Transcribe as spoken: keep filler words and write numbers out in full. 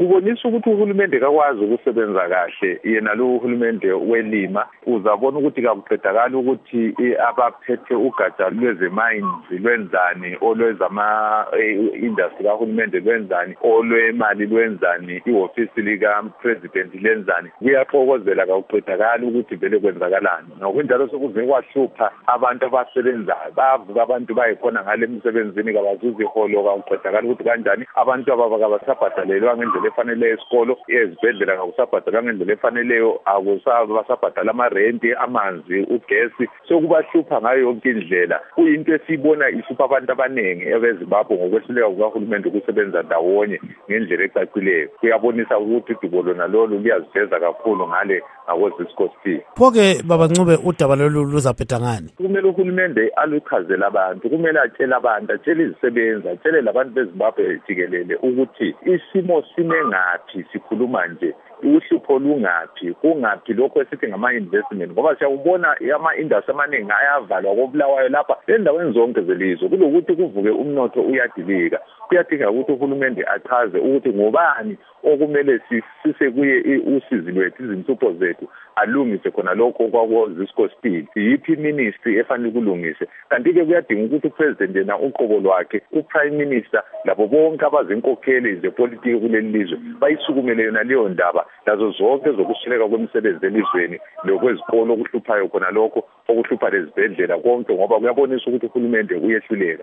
kubonisa ukuthi uhulumende kakwazi ukusebenza kahle yena lo uhulumende welima. Uzabona ukuthi kakuqedakala ukuthi abaphethe ugatsha lwezemines lwenzani olwezama industry kahulumende lwenzani olwemali lwenzani ihofisi lika president lenzani kuyaxokozela kakuqedakala ukuthi vele kwenzakalani. Ngokunjalo sokuze kwahlupha abantu abasebenzayo bavuka abantu bayikhona ngale emsebenzini kabazuza iholo kakuqedakala ukuthi kanjani abantu ababakabasabhadalelwa ngendlela efanele esikolo ezibhedlela kakusabhadalwa ngendlela efaneleyo akusabasabhadala amarenti amanzi ugesi sokubahlupha ngayo yonke indlela. Kuyinto esibona ihlupha abantu abaningi ebeZimbabwe ngokwehluleka kukahulumende ukusebenza ndawonye ngendlela ecacileyo. Kuyabonisa ukuthi udubo lona lolu luyaziveza kakhulu ngale ngakwezisikosti. Pho-ke Baba Ncube udaba lolu luzaphetha ngani? Kumele uhulumende aluchazele abantu, kumele atshele abantu, atshele izisebenzi, atshele labantu beZimbabwe jikelele ukuthi isimo sime ngaphi sikhuluma nje. Uhlupho lungaphi kungaphi lokho esithi ngama-investment ngoba siyawubona ama-industry amaningi ayavalwa kobulawayo lapha endaweni zonke zelizwe kulokuthi kuvuke umnotho uyadilika. Kuyadinga ukuthi uhulumende achaze ukuthi ngobani okumele sisise kuye usizi lwethu izinhlupho zethu alungise khona lokho kwakozisikosti. Yiphi ministry efanele kulungise? Kanti-ke kuyadinga ukuthi upresident yena uqobo lwakhe uprime minister labo bonke abazinkokheli zepolitiki kuleli lizwe bayisukumele yona leyo ndaba lazo zonke zokushileka kwemisebenzi elizweni lokwezikolo okuhluphayo khona lokho okuhlupha lezibhedlela konke ngoba kuyabonisa ukuthi uhulumende uyehluleka.